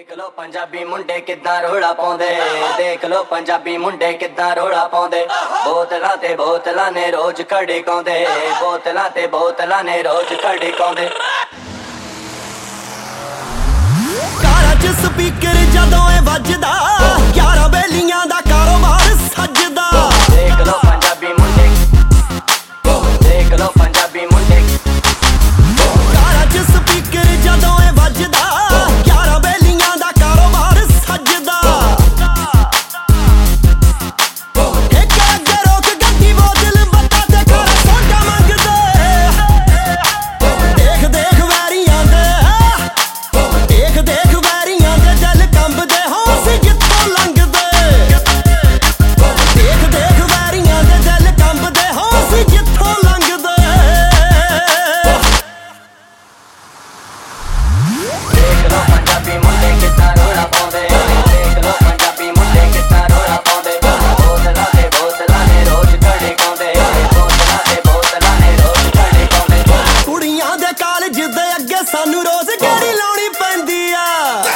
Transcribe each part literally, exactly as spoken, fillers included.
ਦੇਖ ਲੋ ਪੰਜਾਬੀ ਮੁੰਡੇ ਕਿੱਦਾਂ ਰੋਲਾ ਪਾਉਂਦੇ, ਦੇਖ ਲੋ ਪੰਜਾਬੀ ਮੁੰਡੇ ਕਿੱਦਾਂ ਰੋਲਾ ਪਾਉਂਦੇ। ਬੋਤਲਾਂ ਤੇ ਬੋਤਲਾਂ ਨੇ ਰੋਜ਼ ਖੜਕਾਉਂਦੇ, ਬੋਤਲਾਂ ਤੇ ਬੋਤਲਾਂ ਨੇ ਰੋਜ਼ ਖੜਕਾਉਂਦੇ। ਕਾਰਾਂ 'ਚ ਸਪੀਕਰ ਜਦੋਂ ਏ ਵੱਜਦਾ, ਯਾਰਾਂ ਬੇਲੀਆਂ ਦਾ ਕਾਰੋਬਾਰ ਸੱਜਦਾ। ਦੇਖ ਲੋ ਪੰਜਾਬੀ ਮੁੰਡੇ, ਦੇਖ ਲੋ ਪੰਜਾਬੀ ਮੁੰਡੇ। ਕਾਰਾਂ 'ਚ ਸਪੀਕਰ ਜਦੋਂ ਏ ਵੱਜਦਾ, ਯਾਰਾਂ ਬੇਲੀਆਂ ਦਾ ਕਾਰੋਬਾਰ ਸੱਜਦਾ। ਇੱਕ ਅੱਗੇ ਰੋਕ ਗੱਡੀ ਬੋਤਲ ਬੱਤਾ ਤੇ ਖਾਰਾ ਸੋਡਾ ਮੰਗਦੇ। ਦੇਖ ਦੇਖ ਵੈਰੀਆਂ ਦੇ, ਦੇਖ ਦੇਖ ਵੈਰੀਆਂ ਦੇ ਦਿਲ ਕੰਬਦੇ ਹੋਸ਼ ਜਿੱਥੋਂ ਲੰਘਦੇ। ਦੇਖ ਦੇਖ ਵੈਰੀਆਂ ਦੇ ਦਿਲ ਕੰਬਦੇ ਹੋਸ਼ ਜਿੱਥੋਂ ਲੰਘਦੇ। ਦੇਖ ਲੋ ਪੰਜਾਬੀ ਮੁੰਡੇ ਕਿੱਦਾਂ ਰੋਲਾ ਪਾਉਂਦੇ, ਦੇਖ ਲੋ ਪੰਜਾਬੀ ਮੁੰਡੇ ਕਿੱਦਾਂ ਰੋਲਾ ਪਾਉਂਦੇ। ਬੋਤਲਾਂ ਤੇ ਬੋਤਲਾਂ ਨੇ ਰੋਜ਼ ਖੜਕਾਉਂਦੇ, ਬੋਤਲਾਂ ਤੇ ਬੋਤਲਾਂ ਨੇ ਰੋਜ਼ ਖੜਕਾਉਂਦੇ। ਕੁੜੀਆਂ ਦੇ ਕਾਲਜ ਦੇ ਅੱਗੇ ਸਾਨੂੰ ਰੋਜ਼ ਗੇੜੀ ਲਾਉਣੀ ਪੈਂਦੀ ਆ।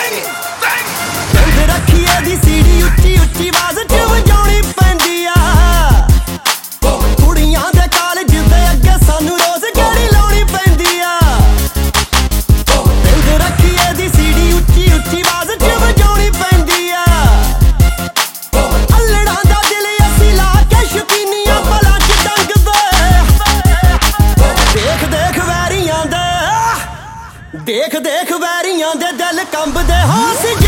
ਬੰਦ ਰੱਖੀਏ ਦੀ ਸੀੜੀ ਉੱਚੀ ਉੱਚੀ ਆਵਾਜ਼ 'ਚ ਵਜਾਉਣੀ ਪੈਂਦੀ ਆ। ਕੁੜੀਆਂ ਦੇ ਕਾਲਜ ਦੇ ਅੱਗੇ ਸਾਨੂੰ ਰੋਜ਼ ਗੇੜੀ ਲਾਉਣੀ ਪੈਂਦੀ ਆ। ਬੰਦ ਰੱਖੀਏ ਦੀ ਸੀੜੀ ਉੱਚੀ ਉੱਚੀ ਆਵਾਜ਼ 'ਚ ਵਜਾਉਣੀ ਪੈਂਦੀ ਆ। ਅੱਲੜਾਂ ਦਾ ਦਿਲ ਅਸੀਂ ਲਾ ਕੇ ਸ਼ਕੀਨੀਆਂ ਪਲਾਂ 'ਚ ਟੰਗਦੇ। ਦੇਖ ਦੇਖ ਵੈਰੀਆਂ ਦੇ, ਦੇਖ ਦੇਖ ਵੈਰੀਆਂ ਦੇ ਦਿਲ ਕੰਬਦੇ ਹੋਸ਼